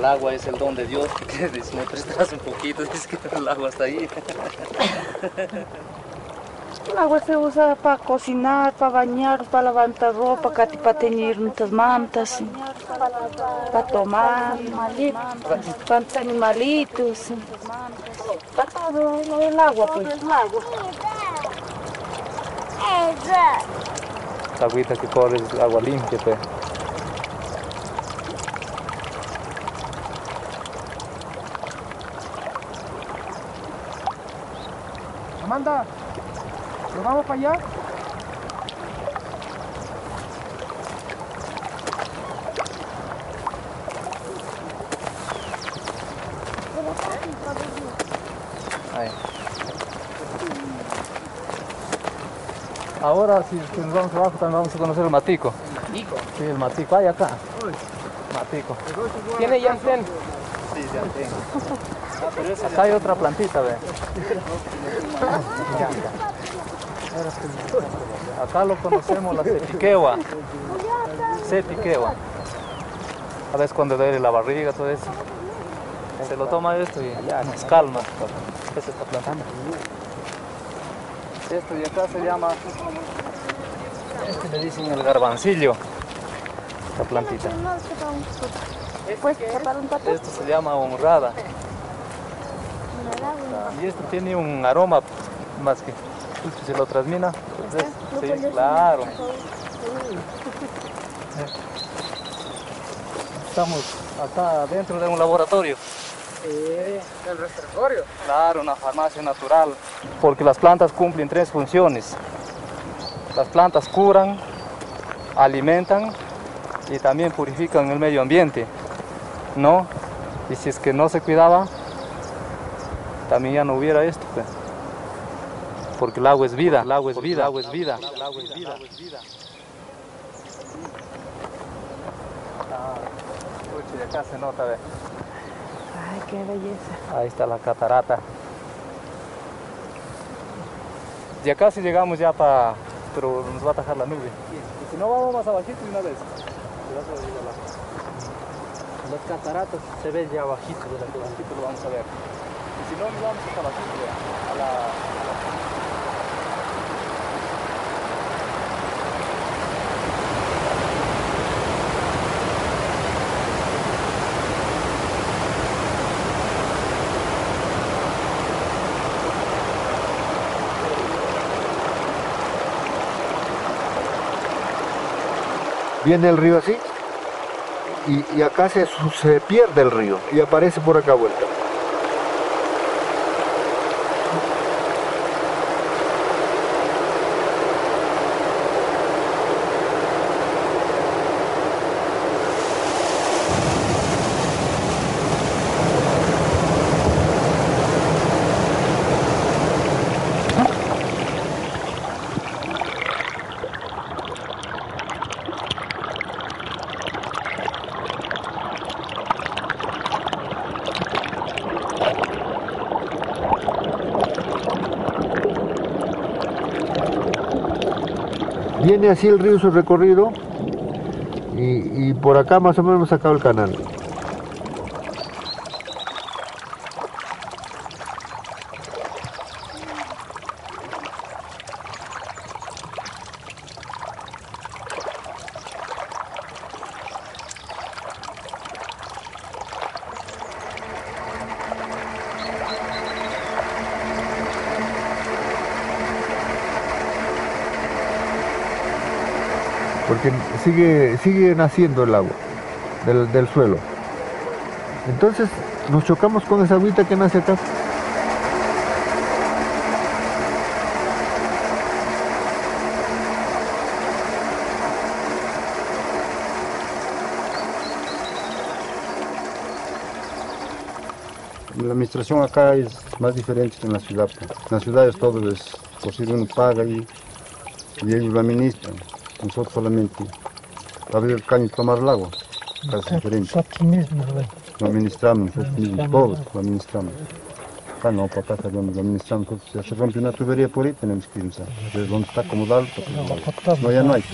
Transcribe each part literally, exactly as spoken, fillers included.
agua es el don de Dios, porque si me prestas un poquito, es que el agua está ahí. El agua se usa para cocinar, para bañar, para levantar ropa, para teñir nuestras mantas, para tomar, para animalitos, para todo el agua, pues. La agüita que corre es agua limpia, pues. Amanda, ¿nos vamos para allá? Ahí. Ahora si, si nos vamos abajo también vamos a conocer el matico. ¿Matico? Sí, el matico, ahí acá. Matico. ¿Tiene yantén? Sí, yantén. Acá hay otra plantita, ve. Acá lo conocemos, la cepiquewa. Cepiquewa. A veces cuando duele la barriga, todo eso. Se lo toma esto y ya nos calma. ¿Qué se está plantando? Esto de acá se llama, este le dicen el garbancillo. Esta plantita. Esto se llama honrada. Y esto tiene un aroma más que si se lo transmina. Pues es, sí, claro. Estamos acá dentro de un laboratorio. Eh, ¿el respiratorio? Claro, una farmacia natural. Porque las plantas cumplen tres funciones. Las plantas curan, alimentan y también purifican el medio ambiente, ¿no? Y si es que no se cuidaba, también ya no hubiera esto, pues. Porque el agua es vida, el agua es vida, el agua es vida, el agua es vida. Ah, de acá se nota, ve. Ay, qué belleza. Ahí está la catarata. De acá si llegamos ya para, pero nos va a atajar la nube. Y si no vamos más abajito de una vez. Las cataratas se ven ya abajito de la abajito lo vamos a ver. Y si no nos vamos hasta abajito, a la, a la... Viene el río así y, y acá se, se pierde el río y aparece por acá vuelta. Viene así el río su recorrido y, y por acá más o menos hemos sacado el canal. Porque sigue, sigue naciendo el agua del, del suelo. Entonces nos chocamos con esa agüita que nace acá. La administración acá es más diferente que en la ciudad. En la ciudad es todo es posible, uno paga y, y ellos lo administran. Nosotros solamente abrir el caño y tomar el agua. Acá es diferente. Nosotros mismos, lo administramos, nosotros mismos, todos lo administramos. Acá no, para acá lo administramos. Si se rompe una tubería por ahí, tenemos que ir, ¿sabes? Desde donde está acomodado, no, ya no hay.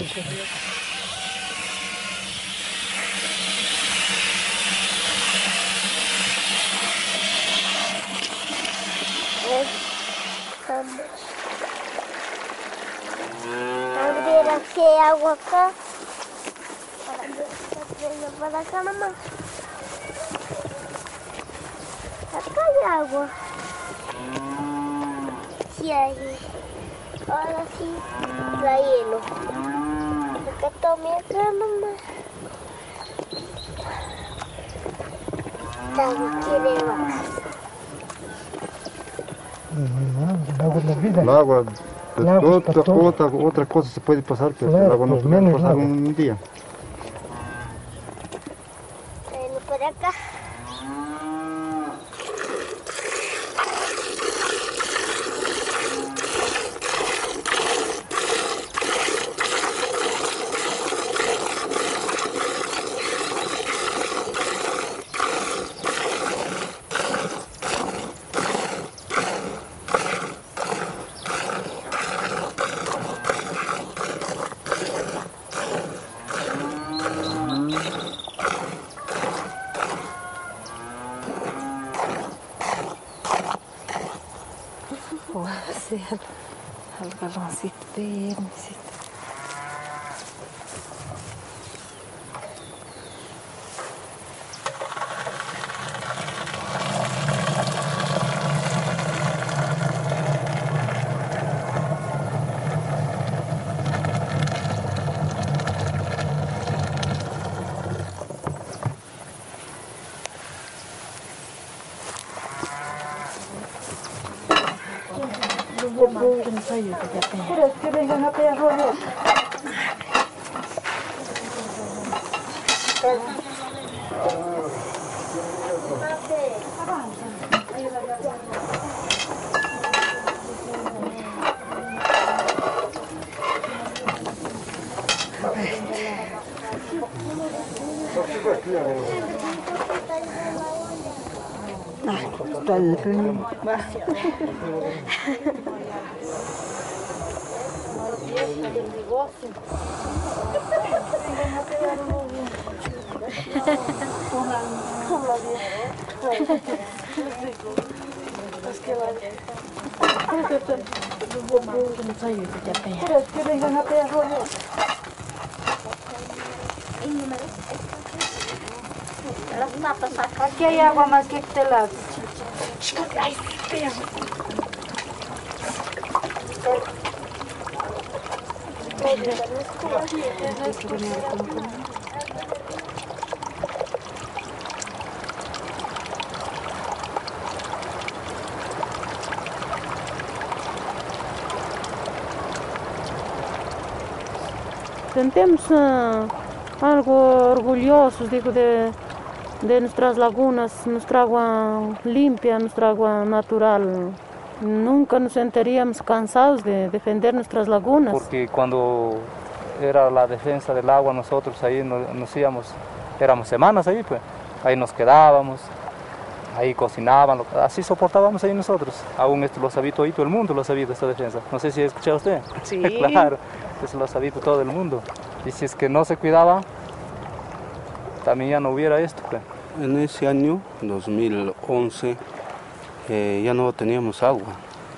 Aquí hay agua acá. Para que para acá nomás. Acá hay agua. Sí hay. Ahora sí, la hielo. Acá tomé acá nomás. Agua quiere vacas. El agua es la vida. El agua, El agua es otra, para todo. otra, otra cosa se puede pasar, pero Claro, el agua no pues puede menos pasar agua. un día. Bueno, por acá. Voy a hacer el galoncito de ¿Quieres que vengan a pegar rollos? ¿Quieres que vengan a pegar rollos? Aquí hay agua más que este lado. Sentimos uh, algo orgullosos, digo, de, de nuestras lagunas, nuestra agua limpia, nuestra agua natural. Nunca nos sentiríamos cansados de defender nuestras lagunas. Porque cuando era la defensa del agua, nosotros ahí nos, nos íbamos, éramos semanas ahí, pues, ahí nos quedábamos, ahí cocinaban, así soportábamos ahí nosotros. Aún esto lo ha sabido ahí todo el mundo, lo ha sabido esta defensa. No sé si ha escuchado usted. Sí. Claro, eso lo ha sabido todo el mundo. Y si es que no se cuidaba, también ya no hubiera esto, pues. En ese año, dos mil once, eh, ya no teníamos agua.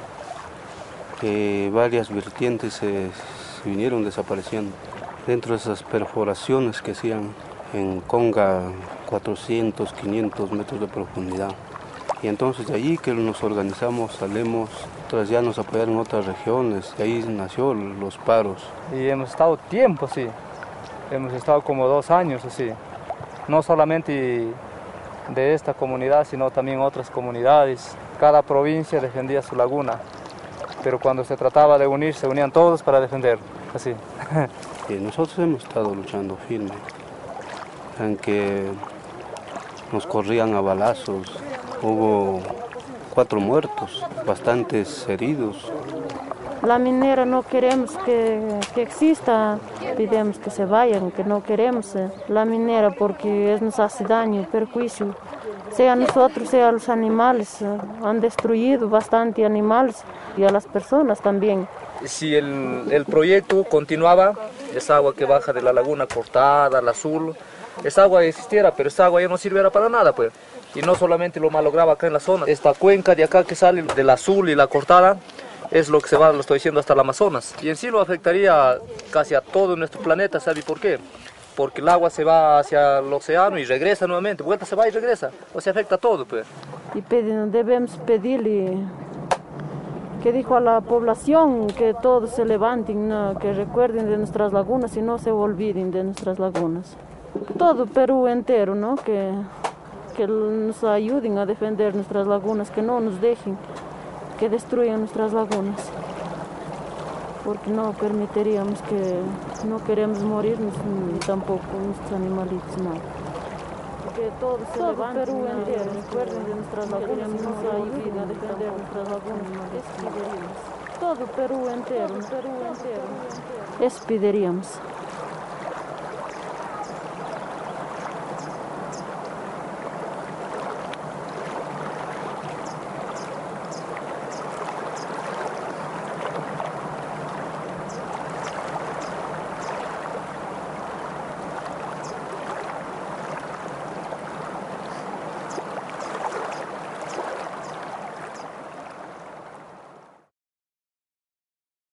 Eh, varias vertientes se, se vinieron desapareciendo. Dentro de esas perforaciones que hacían en Conga, cuatrocientos, quinientos metros de profundidad. Y entonces de allí que nos organizamos, salimos, tras ya nos apoyaron otras regiones, y ahí nació los paros. Y hemos estado tiempo, sí, hemos estado como dos años así, no solamente de esta comunidad, sino también otras comunidades. Cada provincia defendía su laguna, pero cuando se trataba de unir, se unían todos para defender, así. Y nosotros hemos estado luchando firme, aunque nos corrían a balazos, hubo cuatro muertos, bastantes heridos. La minera no queremos que, que exista, pedimos que se vayan, que no queremos eh, la minera porque es, nos hace daño, perjuicio, sea a nosotros, sea a los animales, eh, han destruido bastante animales y a las personas también. Si el, el proyecto continuaba, esa agua que baja de la laguna cortada, al azul, esa agua existiera, pero esa agua ya no sirviera para nada, pues. Y no solamente lo malograba acá en la zona, esta cuenca de acá que sale del azul y la cortada, es lo que se va, lo estoy diciendo, hasta el Amazonas. Y en sí lo afectaría casi a todo nuestro planeta, ¿sabe por qué? Porque el agua se va hacia el océano y regresa nuevamente, vuelta se va y regresa, o sea, afecta a todo, pues. Y pedi- debemos pedirle que dijo a la población que todos se levanten, ¿no? Que recuerden de nuestras lagunas y no se olviden de nuestras lagunas. Todo Perú entero, ¿no? Que, que nos ayuden a defender nuestras lagunas, que no nos dejen que destruyan nuestras lagunas. Porque no permitiríamos que, no queremos morirnos ni tampoco nuestros animalitos, no. Que todos se todo levanten, Perú entero, recuerden de nuestras lagunas y no se ayuden a defender nuestras lagunas. Es pediríamos. Todo Perú entero, Perú entero. Es pediríamos.